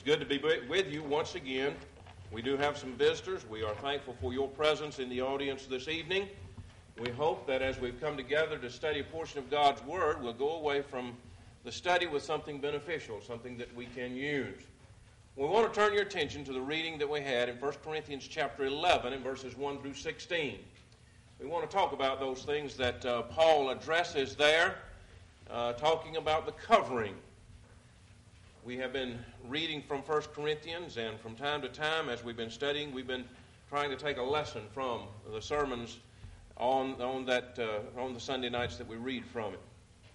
good to be with you once again. We do have some visitors. We are thankful for your presence in the audience this evening. We hope that as we've come together to study a portion of God's Word, we'll go away from the study with something beneficial, something that we can use. We want to turn your attention to the reading that we had in 1 Corinthians chapter 11 and verses 1 through 16. We want to talk about those things that Paul addresses there, talking about the covering. We have been reading from 1 Corinthians, and from time to time, as we've been studying, we've been trying to take a lesson from the sermons on the Sunday nights that we read from it.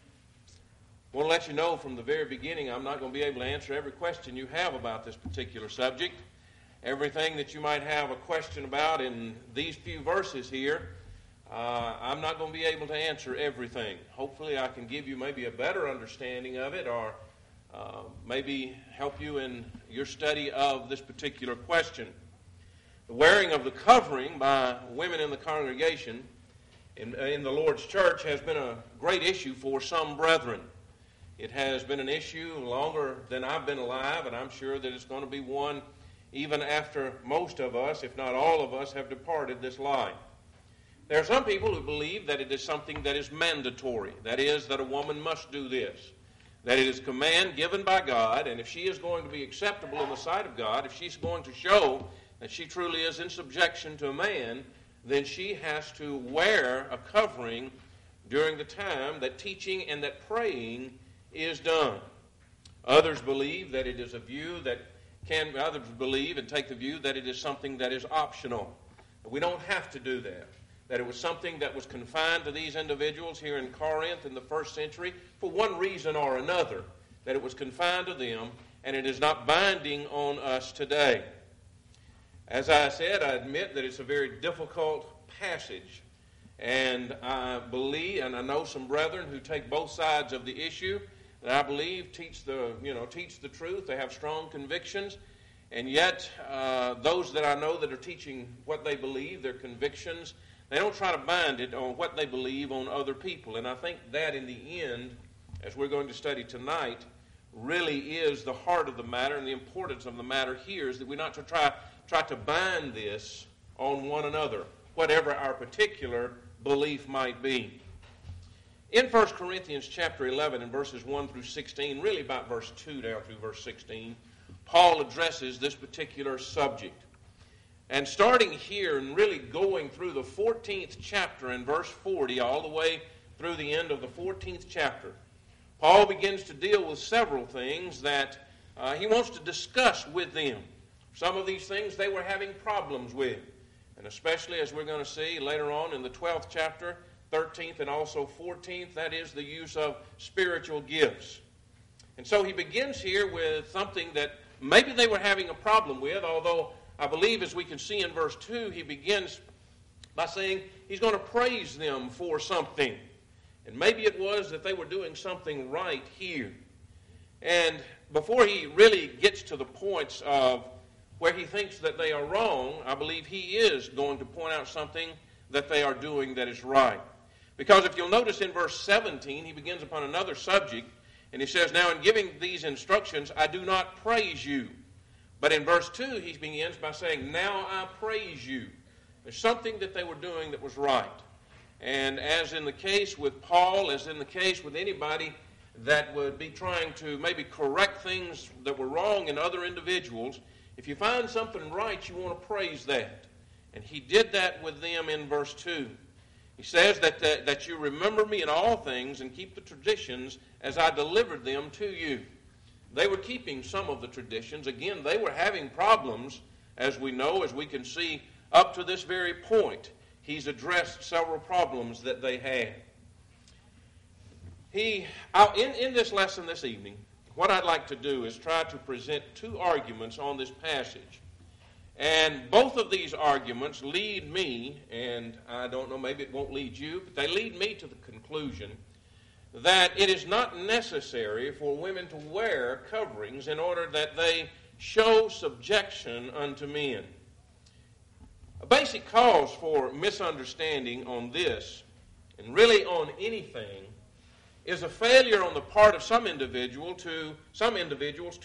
I want to let you know from the very beginning, I'm not going to be able to answer every question you have about this particular subject. Everything that you might have a question about in these few verses here, I'm not going to be able to answer everything. Hopefully I can give you maybe a better understanding of it, or maybe help you in your study of this particular question. The wearing of the covering by women in the congregation in the Lord's church has been a great issue for some brethren. It has been an issue longer than I've been alive, and I'm sure that it's going to be one even after most of us, if not all of us, have departed this life. There are some people who believe that it is something that is mandatory. That is, that a woman must do this. That it is a command given by God, and if she is going to be acceptable in the sight of God, if she's going to show that she truly is in subjection to a man, then she has to wear a covering during the time that teaching and that praying is done. Others believe that it is a view others believe and take the view that it is something that is optional. We don't have to do that. That it was something that was confined to these individuals here in Corinth in the first century for one reason or another, that it was confined to them, and it is not binding on us today. As I said, I admit that it's a very difficult passage, and I believe, and I know some brethren who take both sides of the issue, that I believe teach the truth. They have strong convictions, and yet those that I know that are teaching what they believe, their convictions, they don't try to bind it on what they believe on other people. And I think that in the end, as we're going to study tonight, really is the heart of the matter, and the importance of the matter here is that we're not to try to bind this on one another, whatever our particular belief might be. In 1 Corinthians chapter 11 and verses 1 through 16, really about verse 2 down through verse 16, Paul addresses this particular subject. And starting here and really going through the 14th chapter in verse 40 all the way through the end of the 14th chapter, Paul begins to deal with several things that he wants to discuss with them. Some of these things they were having problems with. And especially as we're going to see later on in the 12th chapter, 13th and also 14th, that is the use of spiritual gifts. And so he begins here with something that maybe they were having a problem with, although I believe as we can see in verse 2, he begins by saying he's going to praise them for something. And maybe it was that they were doing something right here. And before he really gets to the points of where he thinks that they are wrong, I believe he is going to point out something that they are doing that is right. Because if you'll notice in verse 17, he begins upon another subject, and he says, "Now in giving these instructions, I do not praise you." But in verse 2, he begins by saying, "Now I praise you." There's something that they were doing that was right. And as in the case with Paul, as in the case with anybody that would be trying to maybe correct things that were wrong in other individuals, if you find something right, you want to praise that. And he did that with them in verse 2. He says that you remember me in all things and keep the traditions as I delivered them to you. They were keeping some of the traditions. Again, they were having problems, as we know, as we can see up to this very point. He's addressed several problems that they had. In this lesson this evening, what I'd like to do is try to present two arguments on this passage. And both of these arguments lead me, and I don't know, maybe it won't lead you, but they lead me to the conclusion that it is not necessary for women to wear coverings in order that they show subjection unto men. A basic cause for misunderstanding on this, and really on anything, is a failure on the part of some individuals to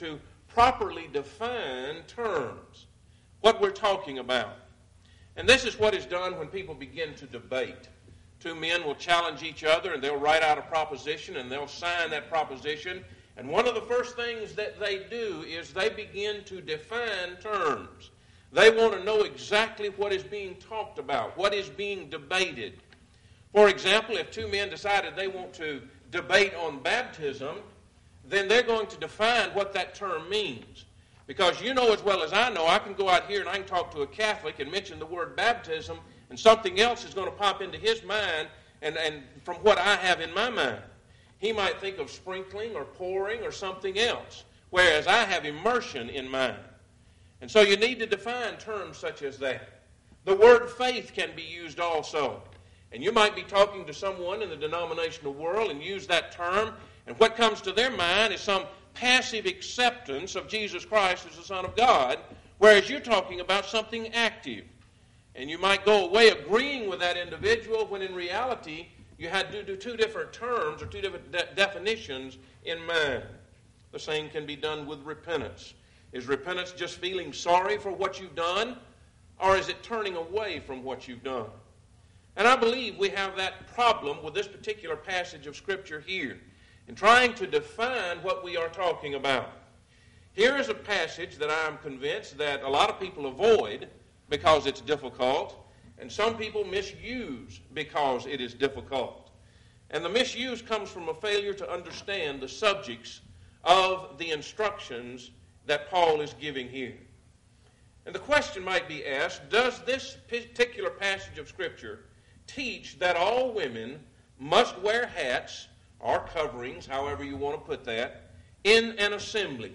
properly define terms, what we're talking about. And this is what is done when people begin to debate. Two men will challenge each other, and they'll write out a proposition, and they'll sign that proposition. And one of the first things that they do is they begin to define terms. They want to know exactly what is being talked about, what is being debated. For example, if two men decided they want to debate on baptism, then they're going to define what that term means. Because you know as well as I know, I can go out here and I can talk to a Catholic and mention the word baptism, and something else is going to pop into his mind and from what I have in my mind. He might think of sprinkling or pouring or something else, whereas I have immersion in mind. And so you need to define terms such as that. The word faith can be used also. And you might be talking to someone in the denominational world and use that term, and what comes to their mind is some passive acceptance of Jesus Christ as the Son of God, whereas you're talking about something active. And you might go away agreeing with that individual when in reality you had to do two different terms or two different definitions in mind. The same can be done with repentance. Is repentance just feeling sorry for what you've done, or is it turning away from what you've done? And I believe we have that problem with this particular passage of Scripture here, in trying to define what we are talking about. Here is a passage that I am convinced that a lot of people avoid because it's difficult, and some people misuse because it is difficult. And the misuse comes from a failure to understand the subjects of the instructions that Paul is giving here. And the question might be asked, does this particular passage of Scripture teach that all women must wear hats or coverings, however you want to put that, in an assembly?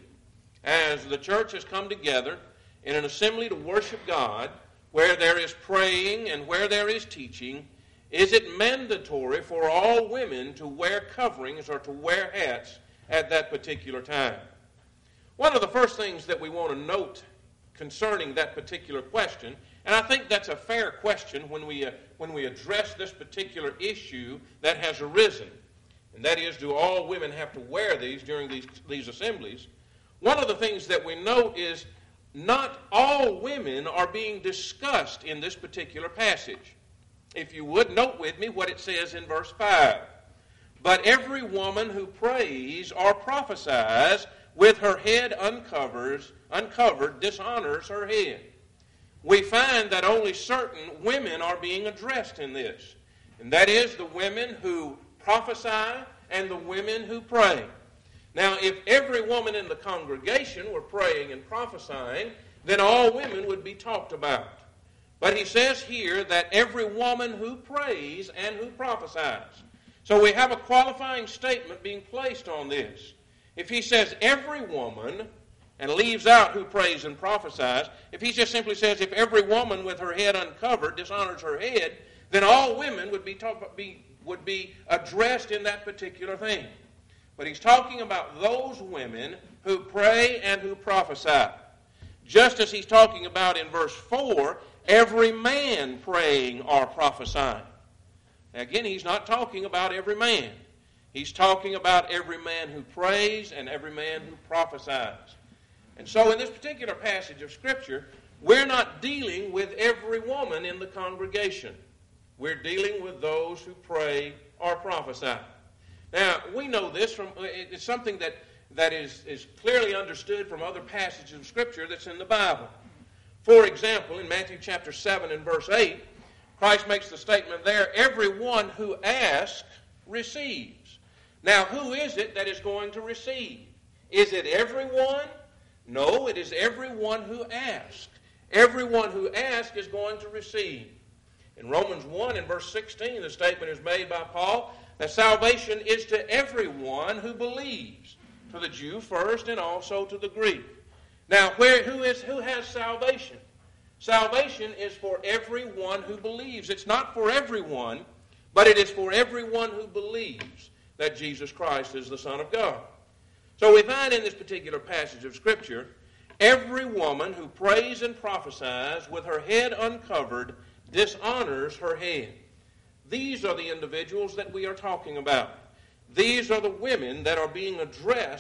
As the church has come together in an assembly to worship God, where there is praying and where there is teaching, is it mandatory for all women to wear coverings or to wear hats at that particular time? One of the first things that we want to note concerning that particular question, and I think that's a fair question when we address this particular issue that has arisen, and that is, do all women have to wear these during these assemblies? One of the things that we note is not all women are being discussed in this particular passage. If you would, note with me what it says in verse 5. But every woman who prays or prophesies with her head uncovered dishonors her head. We find that only certain women are being addressed in this, and that is the women who prophesy and the women who pray. Now, if every woman in the congregation were praying and prophesying, then all women would be talked about. But he says here that every woman who prays and who prophesies. So we have a qualifying statement being placed on this. If he says every woman and leaves out who prays and prophesies, if he just simply says if every woman with her head uncovered dishonors her head, then all women would be addressed in that particular thing. But he's talking about those women who pray and who prophesy. Just as he's talking about in verse 4, every man praying or prophesying. Now again, he's not talking about every man. He's talking about every man who prays and every man who prophesies. And so in this particular passage of Scripture, we're not dealing with every woman in the congregation. We're dealing with those who pray or prophesy. Now, we know this from, it's something that is clearly understood from other passages of Scripture that's in the Bible. For example, in Matthew chapter 7 and verse 8, Christ makes the statement there, everyone who asks receives. Now, who is it that is going to receive? Is it everyone? No, it is everyone who asks. Everyone who asks is going to receive. In Romans 1 and verse 16, the statement is made by Paul that salvation is to everyone who believes, to the Jew first and also to the Greek. Now, who has salvation? Salvation is for everyone who believes. It's not for everyone, but it is for everyone who believes that Jesus Christ is the Son of God. So we find in this particular passage of Scripture, every woman who prays and prophesies with her head uncovered dishonors her head. These are the individuals that we are talking about. These are the women that are being addressed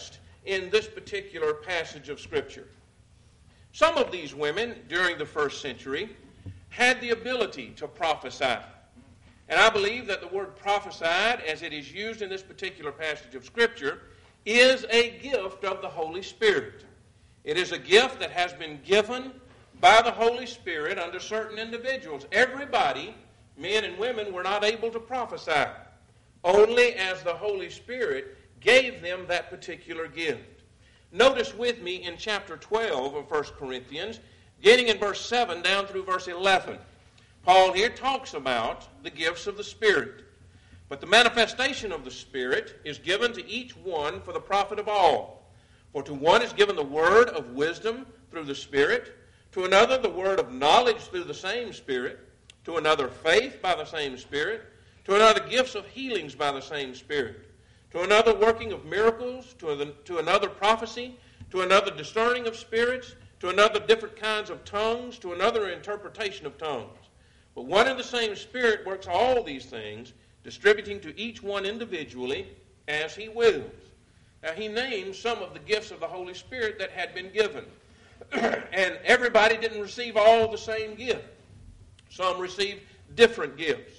in this particular passage of Scripture. Some of these women during the first century had the ability to prophesy. And I believe that the word prophesied, as it is used in this particular passage of Scripture, is a gift of the Holy Spirit. It is a gift that has been given by the Holy Spirit unto certain individuals. Everybody, men and women, were not able to prophesy, only as the Holy Spirit gave them that particular gift. Notice with me in chapter 12 of 1 Corinthians, beginning in verse 7 down through verse 11. Paul here talks about the gifts of the Spirit. But the manifestation of the Spirit is given to each one for the profit of all. For to one is given the word of wisdom through the Spirit, to another the word of knowledge through the same Spirit, to another faith by the same Spirit, to another gifts of healings by the same Spirit, to another working of miracles, to another prophecy, to another discerning of spirits, to another different kinds of tongues, to another interpretation of tongues. But one and the same Spirit works all these things, distributing to each one individually as he wills. Now he names some of the gifts of the Holy Spirit that had been given. And everybody didn't receive all the same gift. Some received different gifts.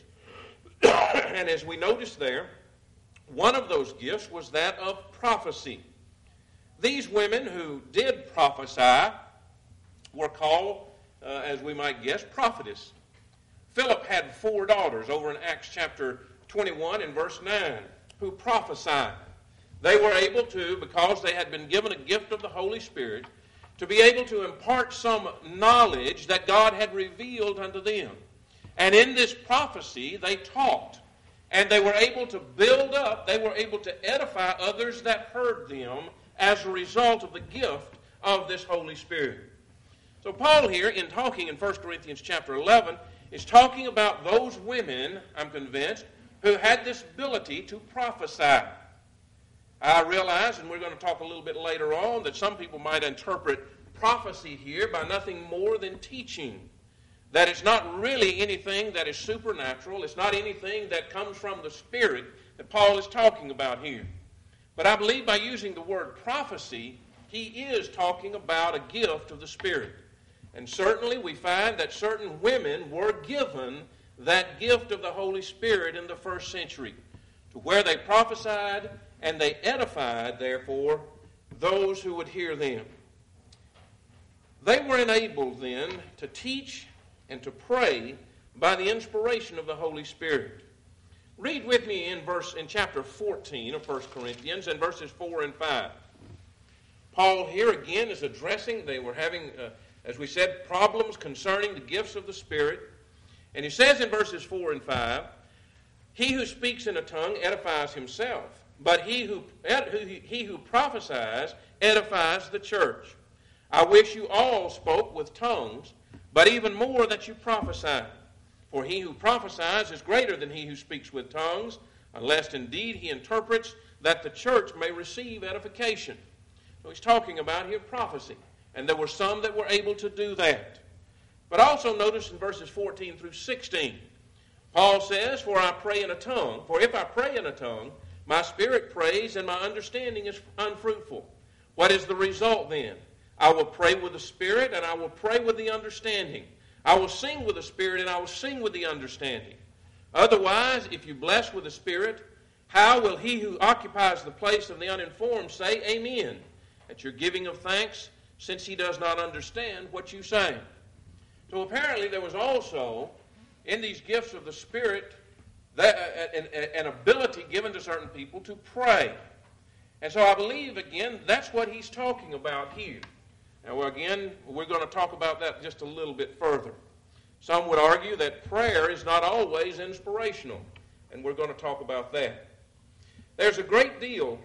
And as we notice there, one of those gifts was that of prophecy. These women who did prophesy were called, as we might guess, prophetess. Philip had 4 daughters over in Acts chapter 21 and verse 9 who prophesied. They were able to, because they had been given a gift of the Holy Spirit, to be able to impart some knowledge that God had revealed unto them. And in this prophecy, they taught. And they were able to build up, they were able to edify others that heard them as a result of the gift of this Holy Spirit. So Paul here, in talking in 1 Corinthians chapter 11, is talking about those women, I'm convinced, who had this ability to prophesy. I realize, and we're going to talk a little bit later on, that some people might interpret prophecy here by nothing more than teaching. That it's not really anything that is supernatural. It's not anything that comes from the Spirit that Paul is talking about here. But I believe by using the word prophecy, he is talking about a gift of the Spirit. And certainly we find that certain women were given that gift of the Holy Spirit in the first century, to where they prophesied and they edified, therefore, those who would hear them. They were enabled then to teach and to pray by the inspiration of the Holy Spirit. Read with me in chapter 14 of 1 Corinthians and verses 4 and 5. Paul here again is addressing, they were having, as we said, problems concerning the gifts of the Spirit. And he says in verses 4 and 5, "He who speaks in a tongue edifies himself, but he who prophesies edifies the church. I wish you all spoke with tongues, but even more that you prophesy. For he who prophesies is greater than he who speaks with tongues, unless indeed he interprets, that the church may receive edification." So he's talking about here prophecy. And there were some that were able to do that. But also notice in verses 14 through 16, Paul says, For if I pray in a tongue, my spirit prays and my understanding is unfruitful. What is the result then? I will pray with the Spirit, and I will pray with the understanding. I will sing with the Spirit, and I will sing with the understanding. Otherwise, if you bless with the Spirit, how will he who occupies the place of the uninformed say Amen at your giving of thanks, since he does not understand what you say? So apparently there was also, in these gifts of the Spirit, an ability given to certain people to pray. And so I believe, again, that's what he's talking about here. Now, again, we're going to talk about that just a little bit further. Some would argue that prayer is not always inspirational, and we're going to talk about that. There were a great deal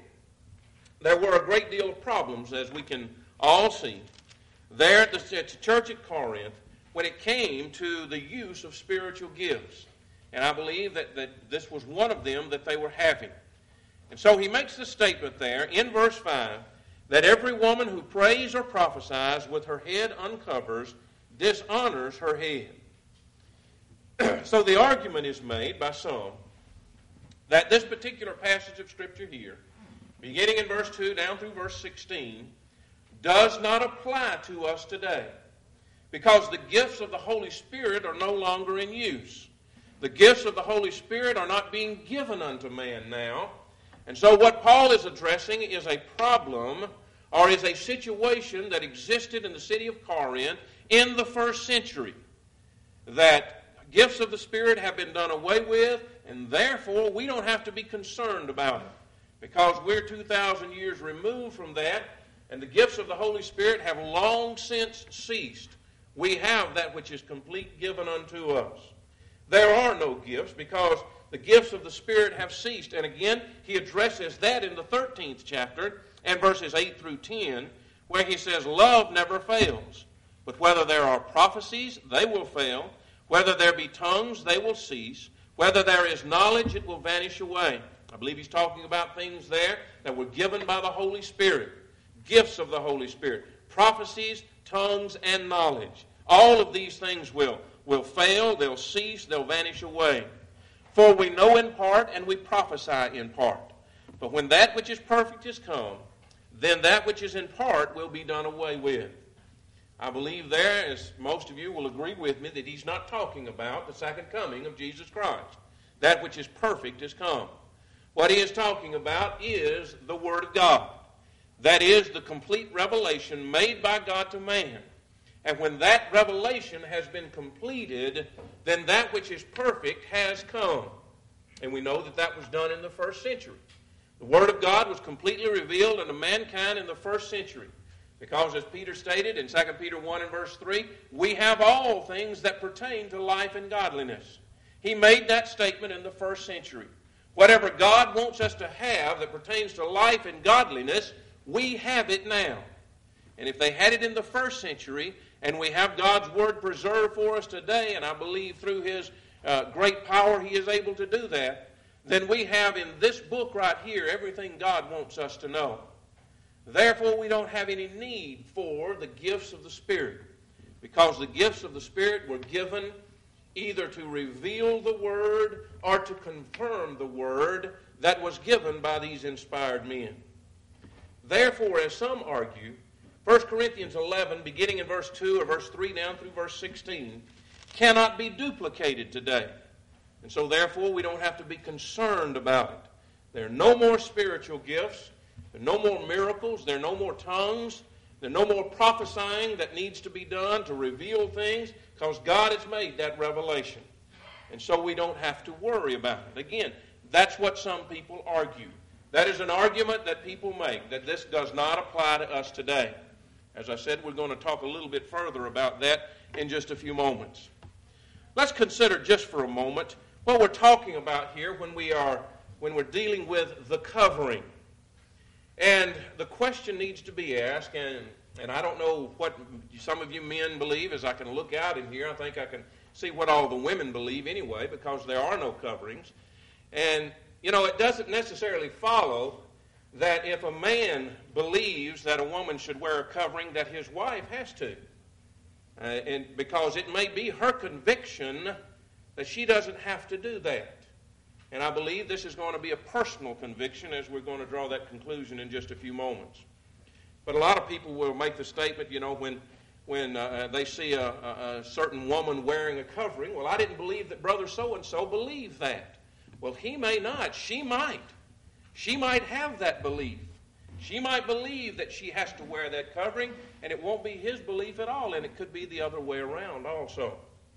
of problems, as we can all see, there at the church at Corinth when it came to the use of spiritual gifts. And I believe that this was one of them that they were having. And so he makes the statement there in verse 5, that every woman who prays or prophesies with her head uncovers dishonors her head. So the argument is made by some that this particular passage of Scripture here beginning in verse 2 down through verse 16, does not apply to us today, because the gifts of the Holy Spirit are no longer in use. The gifts of the Holy Spirit are not being given unto man now. And so what Paul is addressing is a problem, or is a situation that existed in the city of Corinth in the first century, that gifts of the Spirit have been done away with, and therefore we don't have to be concerned about it, because we're 2,000 years removed from that, and the gifts of the Holy Spirit have long since ceased. We have that which is complete given unto us. There are no gifts, because the gifts of the Spirit have ceased. And again, he addresses that in the 13th chapter and verses 8 through 10, where he says, love never fails. But whether there are prophecies, they will fail. Whether there be tongues, they will cease. Whether there is knowledge, it will vanish away. I believe he's talking about things there that were given by the Holy Spirit. Gifts of the Holy Spirit. Prophecies, tongues, and knowledge. All of these things will fail, they'll cease, they'll vanish away. For we know in part, and we prophesy in part. But when that which is perfect is come, then that which is in part will be done away with. I believe there, as most of you will agree with me, that he's not talking about the second coming of Jesus Christ. That which is perfect is come. What he is talking about is the Word of God. That is the complete revelation made by God to man. And when that revelation has been completed, then that which is perfect has come. And we know that that was done in the first century. The Word of God was completely revealed unto mankind in the first century. Because as Peter stated in 2 Peter 1 and verse 3, we have all things that pertain to life and godliness. He made that statement in the first century. Whatever God wants us to have that pertains to life and godliness, we have it now. And if they had it in the first century, and we have God's Word preserved for us today, and I believe through His great power He is able to do that, then we have in this book right here everything God wants us to know. Therefore, we don't have any need for the gifts of the Spirit, because the gifts of the Spirit were given either to reveal the Word or to confirm the Word that was given by these inspired men. Therefore, as some argue, 1 Corinthians 11, beginning in verse 2 or verse 3 down through verse 16, cannot be duplicated today. And so therefore we don't have to be concerned about it. There are no more spiritual gifts. There are no more miracles. There are no more tongues. There are no more prophesying that needs to be done to reveal things, because God has made that revelation. And so we don't have to worry about it. Again, that's what some people argue. That is an argument that people make, that this does not apply to us today. As I said, we're going to talk a little bit further about that in just a few moments. Let's consider just for a moment what we're talking about here when we're dealing with the covering. And the question needs to be asked, and I don't know what some of you men believe. As I can look out in here, I think I can see what all the women believe anyway, because there are no coverings. And, it doesn't necessarily follow that if a man believes that a woman should wear a covering, that his wife has to. And because it may be her conviction that she doesn't have to do that. And I believe this is going to be a personal conviction, as we're going to draw that conclusion in just a few moments. But a lot of people will make the statement, when they see a certain woman wearing a covering, well, I didn't believe that brother so-and-so believed that. Well, he may not. She might. She might have that belief. She might believe that she has to wear that covering, and it won't be his belief at all, and it could be the other way around also.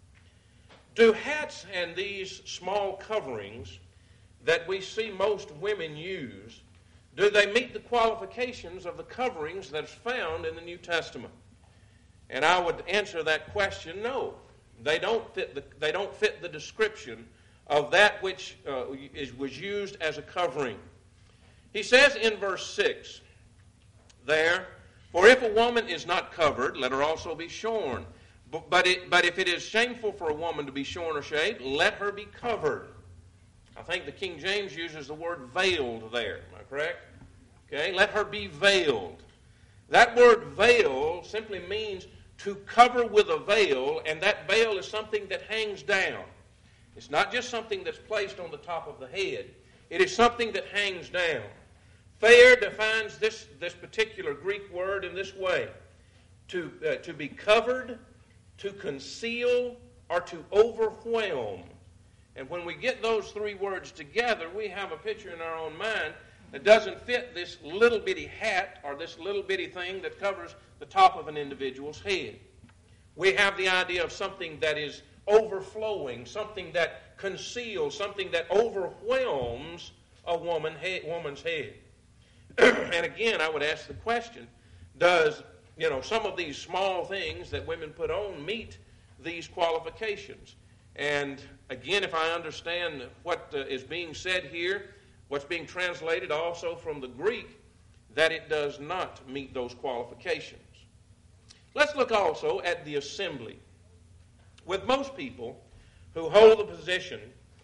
Do hats and these small coverings that we see most women use, do they meet the qualifications of the coverings that's found in the New Testament? And I would answer that question, no. They don't fit the description of that which was used as a covering. He says in verse 6 there, for if a woman is not covered, let her also be shorn. But if it is shameful for a woman to be shorn or shaved, let her be covered. I think the King James uses the word veiled there. Am I correct? Okay, let her be veiled. That word veil simply means to cover with a veil, and that veil is something that hangs down. It's not just something that's placed on the top of the head. It is something that hangs down. Thayer defines this particular Greek word in this way: to be covered, to conceal, or to overwhelm. And when we get those three words together, we have a picture in our own mind that doesn't fit this little bitty hat or this little bitty thing that covers the top of an individual's head. We have the idea of something that is overflowing, something that conceals, something that overwhelms a woman's head. And again, I would ask the question, does some of these small things that women put on meet these qualifications? And again, if I understand what is being said here, what's being translated also from the Greek, that it does not meet those qualifications. Let's look also at the assembly. With most people who hold the position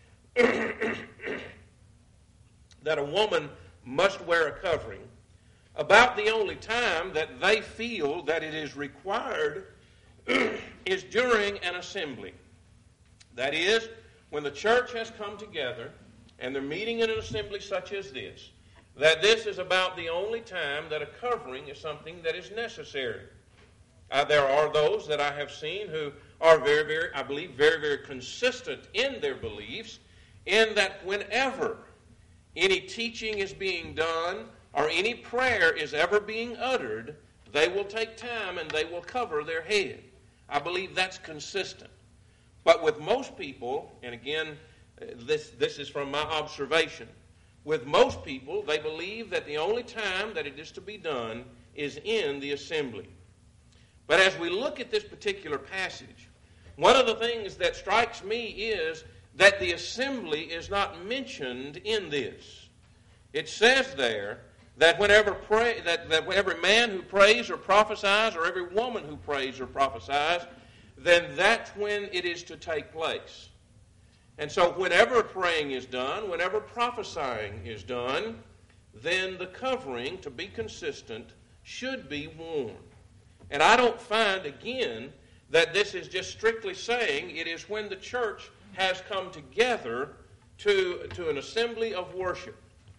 that a woman must wear a covering, about the only time that they feel that it is required is during an assembly. That is, when the church has come together and they're meeting in an assembly such as this, that this is about the only time that a covering is something that is necessary. There are those that I have seen who are very, very consistent in their beliefs, in that whenever any teaching is being done or any prayer is ever being uttered, they will take time and they will cover their head. I believe that's consistent. But with most people, and again, this is from my observation, with most people, they believe that the only time that it is to be done is in the assembly. But as we look at this particular passage, one of the things that strikes me is that the assembly is not mentioned in this. It says there that whenever every man who prays or prophesies, or every woman who prays or prophesies, then that's when it is to take place. And so whenever praying is done, whenever prophesying is done, then the covering, to be consistent, should be worn. And I don't find, again, that this is just strictly saying it is when the church has come together to an assembly of worship.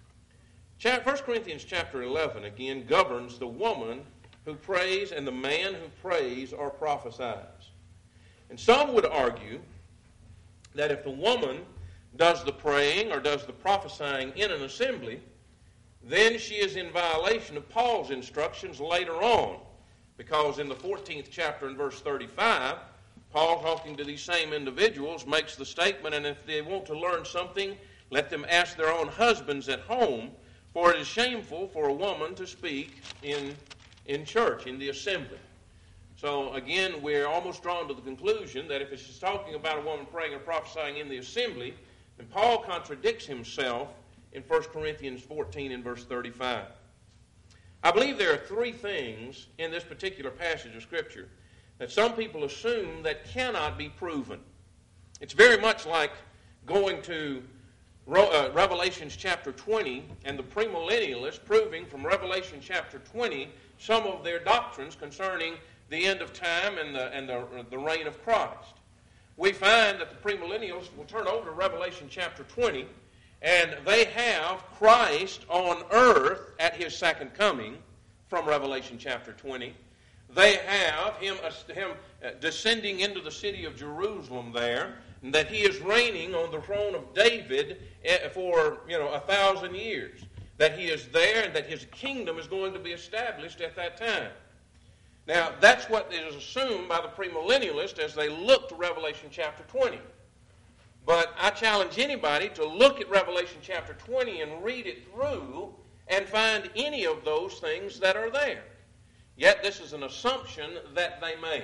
1 Corinthians chapter 11, again, governs the woman who prays and the man who prays or prophesies. And some would argue that if the woman does the praying or does the prophesying in an assembly, then she is in violation of Paul's instructions later on. Because in the 14th chapter and verse 35, Paul, talking to these same individuals, makes the statement, and if they want to learn something, let them ask their own husbands at home, for it is shameful for a woman to speak in church, in the assembly. So again, we're almost drawn to the conclusion that if it's talking about a woman praying or prophesying in the assembly, then Paul contradicts himself in 1 Corinthians 14 and verse 35. I believe there are three things in this particular passage of Scripture that some people assume that cannot be proven. It's very much like going to Revelation chapter 20 and the premillennialists proving from Revelation chapter 20 some of their doctrines concerning the end of time and the reign of Christ. We find that the premillennialists will turn over to Revelation chapter 20, and they have Christ on earth at his second coming from Revelation chapter 20. They have him descending into the city of Jerusalem there, and that he is reigning on the throne of David for 1,000 years. That he is there and that his kingdom is going to be established at that time. Now, that's what is assumed by the premillennialists as they look to Revelation chapter 20. But I challenge anybody to look at Revelation chapter 20 and read it through and find any of those things that are there. Yet this is an assumption that they make.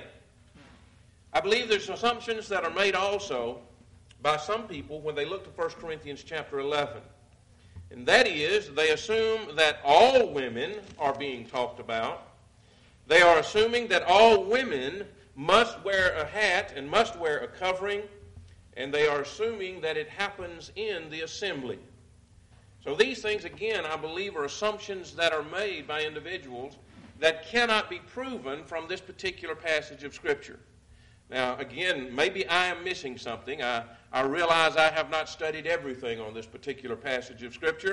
I believe there's assumptions that are made also by some people when they look to 1 Corinthians chapter 11. And that is, they assume that all women are being talked about. They are assuming that all women must wear a hat and must wear a covering, and they are assuming that it happens in the assembly. So these things, again, I believe are assumptions that are made by individuals that cannot be proven from this particular passage of Scripture. Now, again, maybe I am missing something. I realize I have not studied everything on this particular passage of Scripture,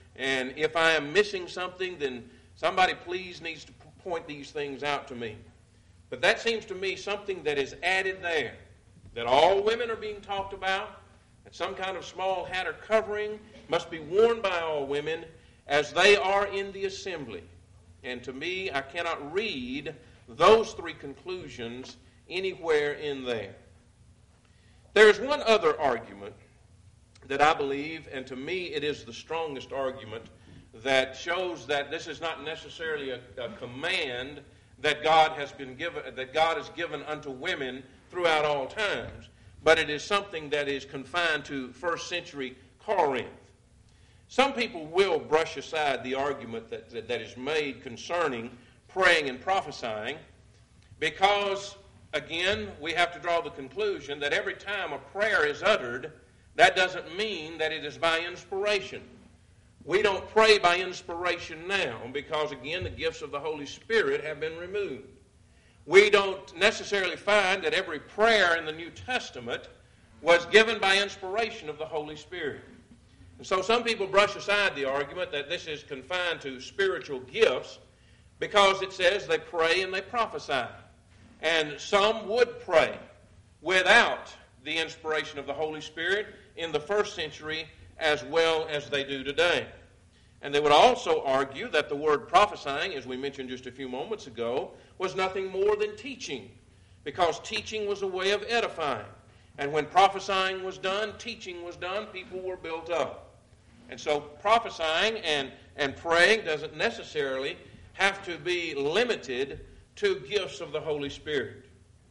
And if I am missing something, then somebody please needs to point these things out to me. But that seems to me something that is added there, that all women are being talked about, that some kind of small hat or covering must be worn by all women as they are in the assembly. And to me, I cannot read those three conclusions anywhere in there. There's one other argument that I believe, and to me it is the strongest argument, that shows that this is not necessarily a command that God has given unto women throughout all times, but it is something that is confined to first century Corinth. Some people will brush aside the argument that is made concerning praying and prophesying because, again, we have to draw the conclusion that every time a prayer is uttered, that doesn't mean that it is by inspiration. We don't pray by inspiration now because, again, the gifts of the Holy Spirit have been removed. We don't necessarily find that every prayer in the New Testament was given by inspiration of the Holy Spirit. And so some people brush aside the argument that this is confined to spiritual gifts because it says they pray and they prophesy. And some would pray without the inspiration of the Holy Spirit in the first century as well as they do today. And they would also argue that the word prophesying, as we mentioned just a few moments ago, was nothing more than teaching, because teaching was a way of edifying. And when prophesying was done, teaching was done, people were built up. And so prophesying and praying doesn't necessarily have to be limited to gifts of the Holy Spirit.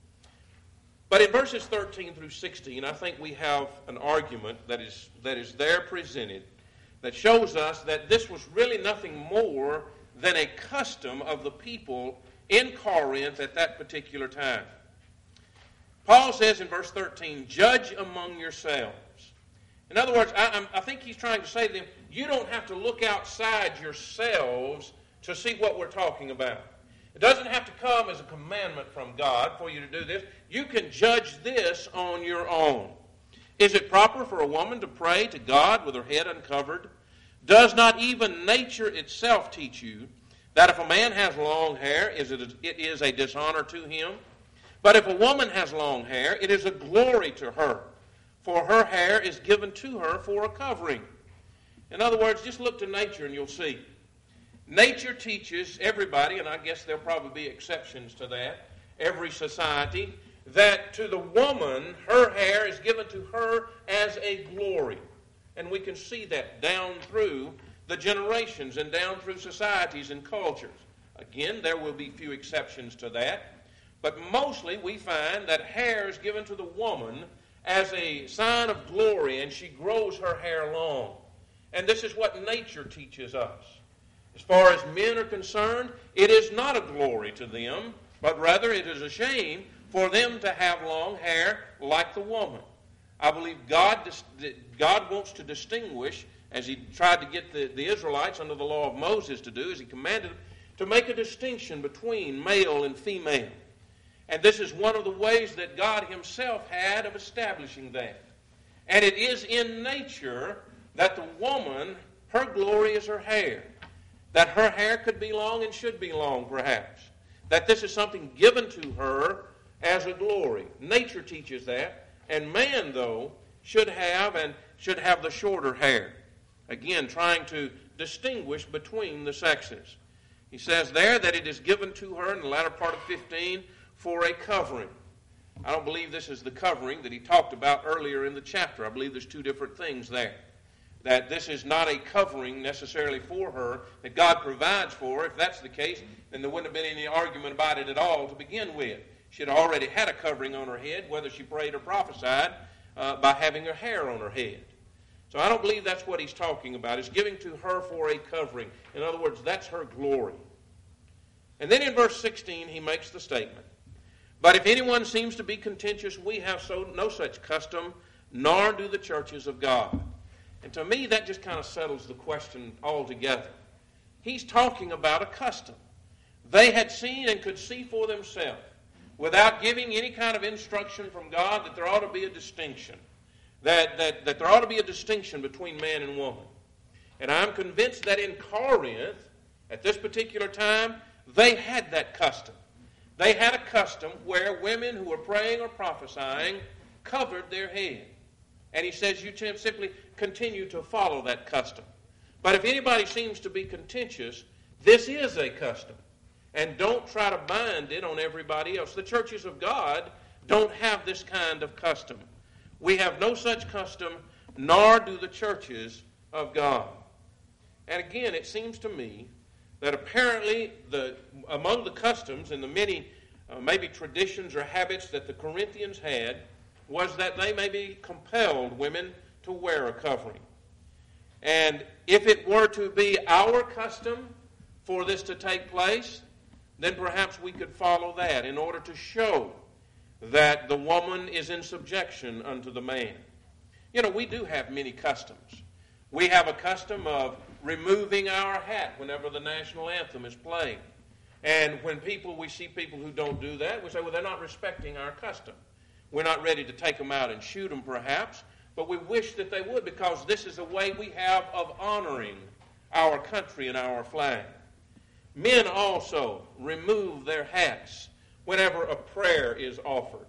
But in verses 13 through 16, I think we have an argument that is there presented that shows us that this was really nothing more than a custom of the people in Corinth at that particular time. Paul says in verse 13, "Judge among yourselves." In other words, I think he's trying to say to them, you don't have to look outside yourselves to see what we're talking about. It doesn't have to come as a commandment from God for you to do this. You can judge this on your own. Is it proper for a woman to pray to God with her head uncovered? Does not even nature itself teach you that if a man has long hair, it is a dishonor to him? But if a woman has long hair, it is a glory to her, for her hair is given to her for a covering. In other words, just look to nature and you'll see. Nature teaches everybody, and I guess there'll probably be exceptions to that, every society, that to the woman, her hair is given to her as a glory. And we can see that down through the generations and down through societies and cultures. Again, there will be few exceptions to that. But mostly we find that hair is given to the woman as a sign of glory, and she grows her hair long. And this is what nature teaches us. As far as men are concerned, it is not a glory to them, but rather it is a shame for them to have long hair like the woman. I believe God wants to distinguish, as he tried to get the Israelites under the law of Moses to do, as he commanded them, to make a distinction between male and female. And this is one of the ways that God himself had of establishing that. And it is in nature that the woman, her glory is her hair. That her hair could be long and should be long, perhaps. That this is something given to her as a glory. Nature teaches that. And man, though, should have the shorter hair. Again, trying to distinguish between the sexes. He says there that it is given to her in the latter part of 15 for a covering. I don't believe this is the covering that he talked about earlier in the chapter. I believe there's two different things there. That this is not a covering necessarily for her that God provides for her. If that's the case, then there wouldn't have been any argument about it at all to begin with. She had already had a covering on her head, whether she prayed or prophesied, by having her hair on her head. So I don't believe that's what he's talking about. It's giving to her for a covering. In other words, that's her glory. And then in verse 16, he makes the statement, "But if anyone seems to be contentious, we have no such custom, nor do the churches of God." And to me, that just kind of settles the question altogether. He's talking about a custom. They had seen and could see for themselves, without giving any kind of instruction from God, that there ought to be a distinction. That there ought to be a distinction between man and woman. And I'm convinced that in Corinth, at this particular time, they had that custom. They had a custom where women who were praying or prophesying covered their head. And he says you simply continue to follow that custom. But if anybody seems to be contentious, this is a custom. And don't try to bind it on everybody else. The churches of God don't have this kind of custom. We have no such custom, nor do the churches of God. And again, it seems to me that apparently among the customs and the many maybe traditions or habits that the Corinthians had was that they maybe compelled women to wear a covering. And if it were to be our custom for this to take place, then perhaps we could follow that in order to show that the woman is in subjection unto the man. You know, we do have many customs. We have a custom of removing our hat whenever the national anthem is playing. And when we see people who don't do that, we say, well, they're not respecting our custom. We're not ready to take them out and shoot them, perhaps, but we wish that they would, because this is a way we have of honoring our country and our flag. Men also remove their hats whenever a prayer is offered.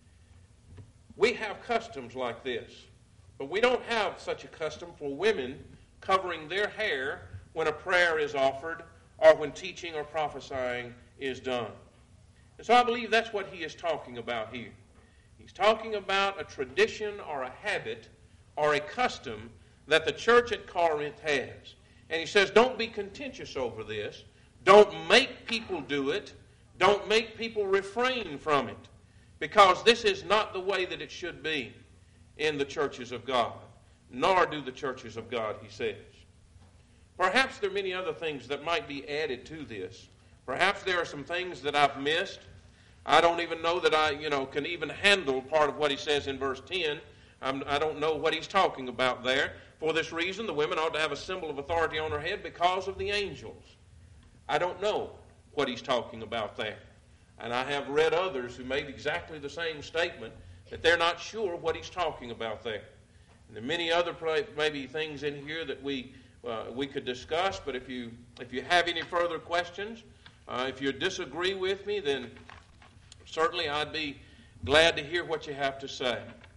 We have customs like this, but we don't have such a custom for women covering their hair when a prayer is offered or when teaching or prophesying is done. And so I believe that's what he is talking about here. He's talking about a tradition or a habit or a custom that the church at Corinth has. And he says, don't be contentious over this. Don't make people do it. Don't make people refrain from it. Because this is not the way that it should be in the churches of God. Nor do the churches of God, he says. Perhaps there are many other things that might be added to this. Perhaps there are some things that I've missed. I don't even know that I, can even handle part of what he says in verse 10. I don't know what he's talking about there. For this reason, the women ought to have a symbol of authority on her head because of the angels. I don't know what he's talking about there. And I have read others who made exactly the same statement, that they're not sure what he's talking about there. And there are many other maybe things in here that we could discuss, but if you have any further questions, if you disagree with me, then certainly I'd be glad to hear what you have to say.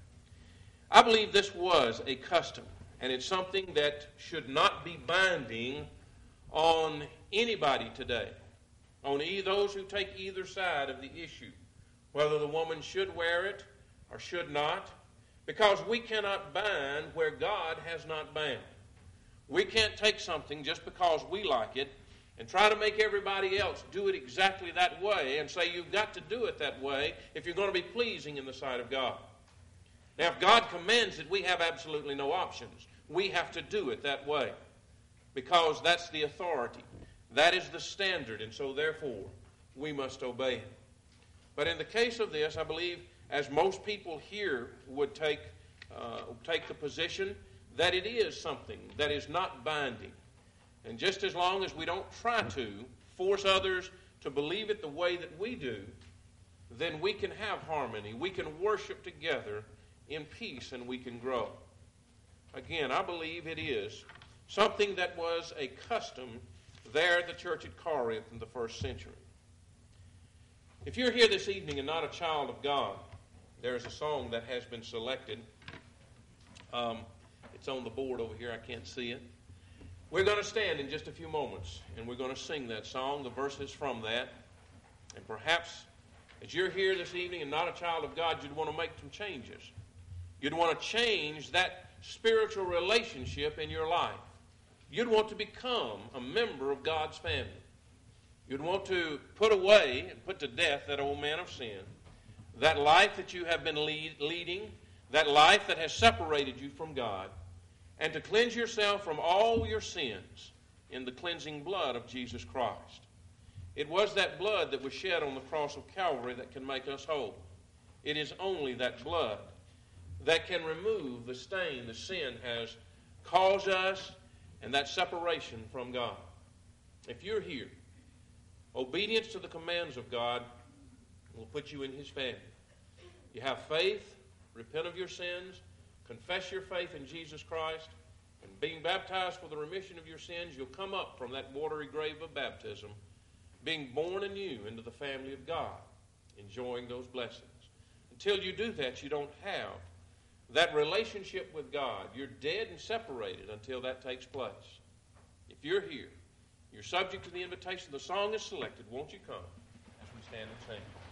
I believe this was a custom, and it's something that should not be binding on anybody today, on those who take either side of the issue, whether the woman should wear it or should not, because we cannot bind where God has not bound. We can't take something just because we like it and try to make everybody else do it exactly that way and say you've got to do it that way if you're going to be pleasing in the sight of God. Now, if God commands it, we have absolutely no options. We have to do it that way because that's the authority. That is the standard, and so therefore we must obey it. But in the case of this, I believe, as most people here would take the position, that it is something that is not binding. And just as long as we don't try to force others to believe it the way that we do, then we can have harmony. We can worship together in peace, and we can grow. Again, I believe it is something that was a custom there at the church at Corinth in the first century. If you're here this evening and not a child of God, there's a song that has been selected. It's on the board over here. I can't see it. We're going to stand in just a few moments, and we're going to sing that song, the verses from that. And perhaps as you're here this evening and not a child of God, you'd want to make some changes. You'd want to change that spiritual relationship in your life. You'd want to become a member of God's family. You'd want to put away and put to death that old man of sin, that life that you have been leading, that life that has separated you from God, and to cleanse yourself from all your sins in the cleansing blood of Jesus Christ. It was that blood that was shed on the cross of Calvary that can make us whole. It is only that blood that can remove the stain the sin has caused us and that separation from God. If you're here, obedience to the commands of God will put you in His family. You have faith, repent of your sins, confess your faith in Jesus Christ, And being baptized for the remission of your sins, you'll come up from that watery grave of baptism, being born anew into the family of God, enjoying those blessings. Until you do that, you don't have that relationship with God. You're dead and separated until that takes place. If you're here, you're subject to the invitation. The song is selected. Won't you come as we stand and sing?